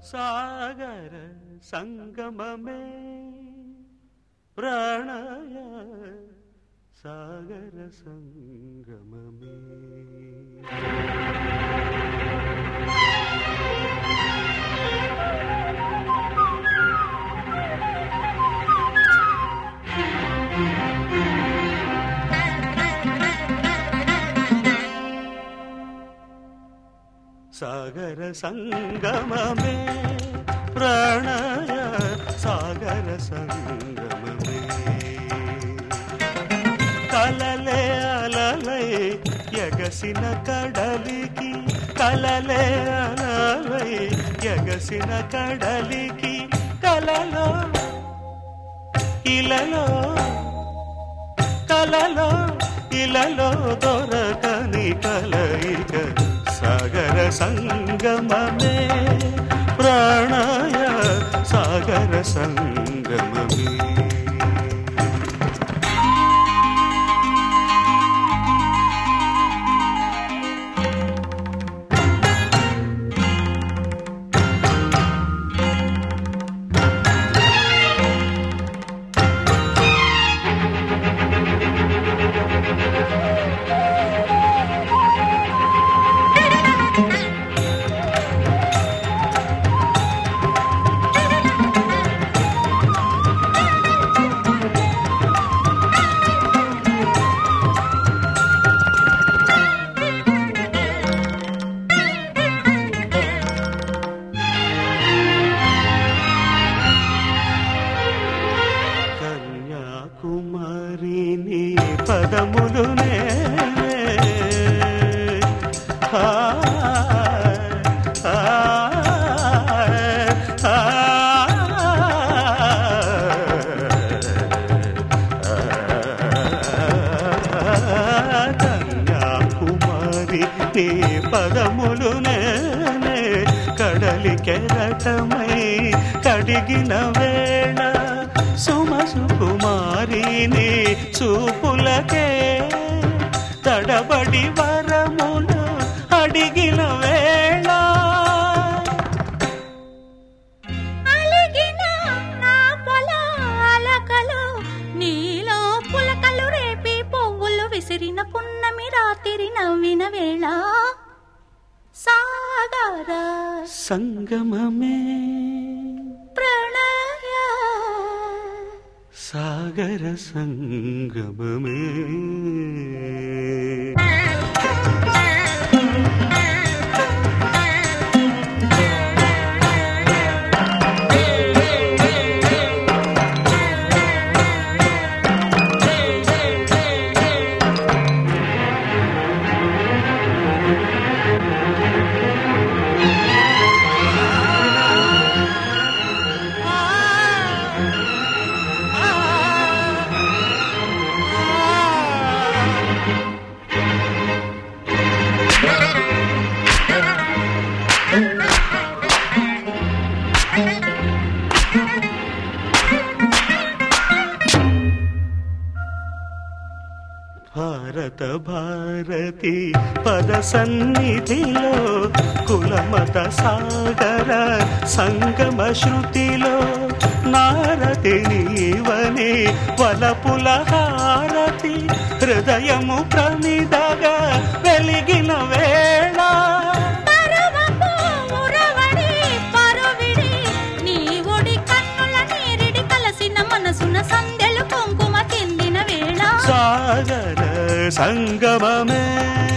సాగర సంగమమే ప్రణయ సాగర సంగమమే. సాగర సంగమమే ప్రణయ సాగర సంగమమే. కలలే అలలై ఎగసిన కడలికి కలలే అలలై ఎగసిన కడలికి కలలో ఇలలో కలలో ఇలలో దొరకని కలయిక సాగర సంగమమే ప్రణయ సాగర సంగమమే. కుమారిని పదములునే కన్యాకుమారి నీ పదములునే కడలి కెరటమై కడిగిన వేళ సుమసుకుమారిని చూపులకే తడబడి వరములు అడిగిన వేళ అలిగిన నా పొల అలకలు నీలో పులకలు రేపి పువ్వులు విసిరిన పున్నమి రాత్రి నవ్విన వేళ సాగర సంగమమే ప్రణయ సాగర సంగమమే. భారత భారతి పద సన్నిధిలో కులమత సాగర సంగమ శృతిలో నారతి నీవని వలపుల హారతి హృదయము ప్రమిదగా వెలిగిన వేళ సాగర సంగమమే